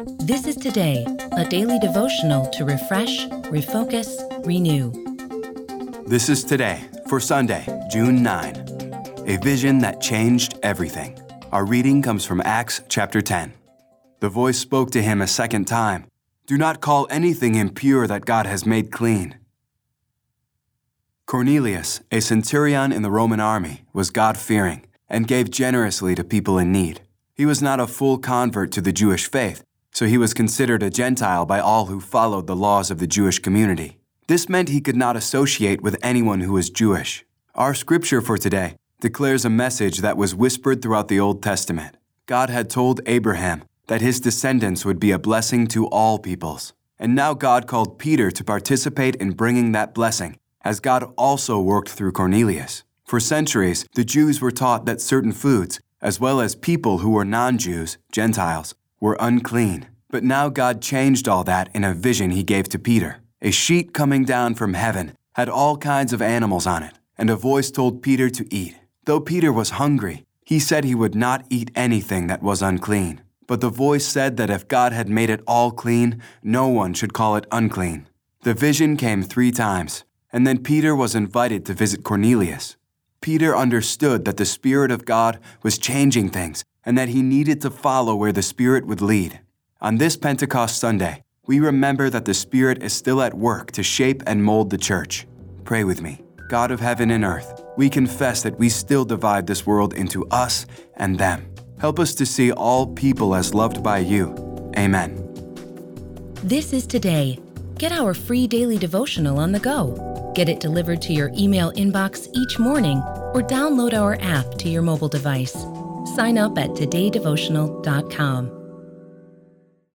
This is Today, a daily devotional to refresh, refocus, renew. This is Today for Sunday, June 9. A vision that changed everything. Our reading comes from Acts chapter 10. The voice spoke to him a second time. Do not call anything impure that God has made clean. Cornelius, a centurion in the Roman army, was God-fearing and gave generously to people in need. He was not a full convert to the Jewish faith, so he was considered a Gentile by all who followed the laws of the Jewish community. This meant he could not associate with anyone who was Jewish. Our scripture for today declares a message that was whispered throughout the Old Testament. God had told Abraham that his descendants would be a blessing to all peoples. And now God called Peter to participate in bringing that blessing, as God also worked through Cornelius. For centuries, the Jews were taught that certain foods, as well as people who were non-Jews, Gentiles, were unclean. But now God changed all that in a vision he gave to Peter. A sheet coming down from heaven had all kinds of animals on it, and a voice told Peter to eat. Though Peter was hungry, he said he would not eat anything that was unclean. But the voice said that if God had made it all clean, no one should call it unclean. The vision came 3 times, and then Peter was invited to visit Cornelius. Peter understood that the Spirit of God was changing things and that he needed to follow where the Spirit would lead. On this Pentecost Sunday, we remember that the Spirit is still at work to shape and mold the church. Pray with me. God of heaven and earth, we confess that we still divide this world into us and them. Help us to see all people as loved by you. Amen. This is Today. Get our free daily devotional on the go. Get it delivered to your email inbox each morning or download our app to your mobile device. Sign up at todaydevotional.com.